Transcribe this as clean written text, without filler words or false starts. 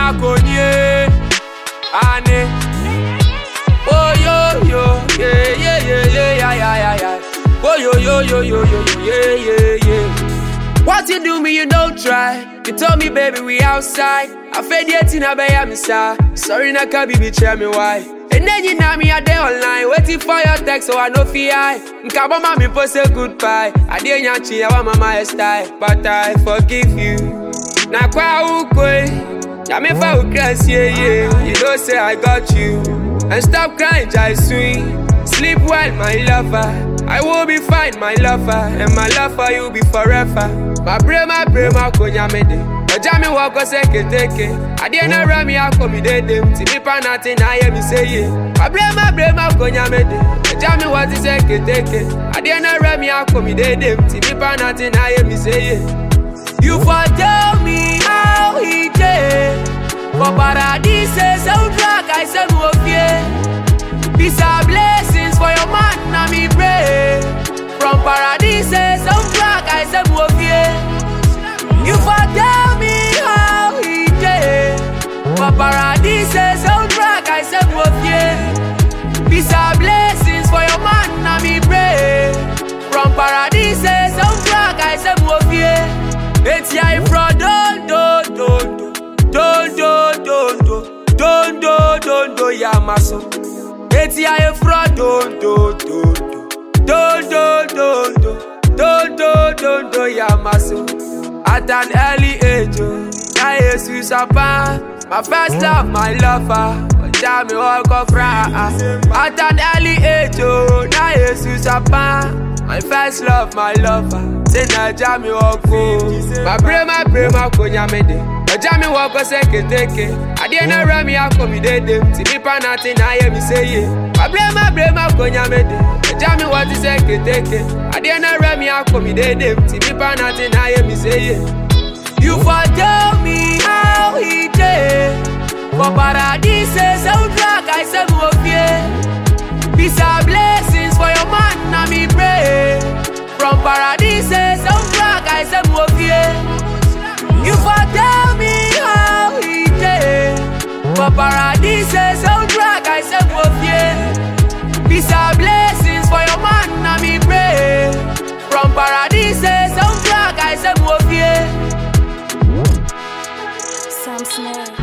makonye, ane. Oh yo, yeah. Oh yo, yeah. What you do me, you don't try. You told me, baby, we outside. I fed yet in a bay, I'm sorry, na can't be tell me why. And then you know me a day online, waiting for your text, so I know fear. Nkabo mami post a goodbye. I didn't yachi, I want my style, but I forgive you. Na kwa ukwe, na me fa ukras, yeah. You know say I got you. And stop crying, jai sweet. Sleep well, my lover. I will be fine, my lover. And my love for you be forever. My brain, konya mede. Ojami wako seke teke. Adiena rami ako mi dede. Timi pa natin na ye mi say ye. My brain, konya mede. Ojami wati seke teke. Adiena rami ako mi dede. Timi pa natin na ye mi say ye. You for tell me how he did. For paradise, so drag I said wo fear. These are blessings for your man, na me pray. From paradise, some drag I said wo fear. You for tell me how he did. For paradise, some drag I said wo fear. These are blessings for your man, na me pray. From paradise, some drag I said wo fear. It's ya from don't ya maso. It's ya from don't ya maso. At an early age, I Jesus apart. My first love, my lover. Tell me what go cry. At an early age, I Jesus apart. My first love, my lover. Say na jami wako. My brain, konya mede. Jami wako seke teke. Adiena rami ako mi dede. Timi pa natin na ye mi say ye. My brain, konya mede. Jami wati seke teke. Adiena rami ako mi dede. Timi pa natin na ye mi say ye. You for tell me how he did. For paradise, so drag I said wo fear. These are blessings for your man, na me pray. From paradise, some drag I said wo fear. You for tell me how he did. For paradise, some drag I said wo fear. These are blessings for your man, na me pray. From paradise, some drag I said wo fear. Sam Smith.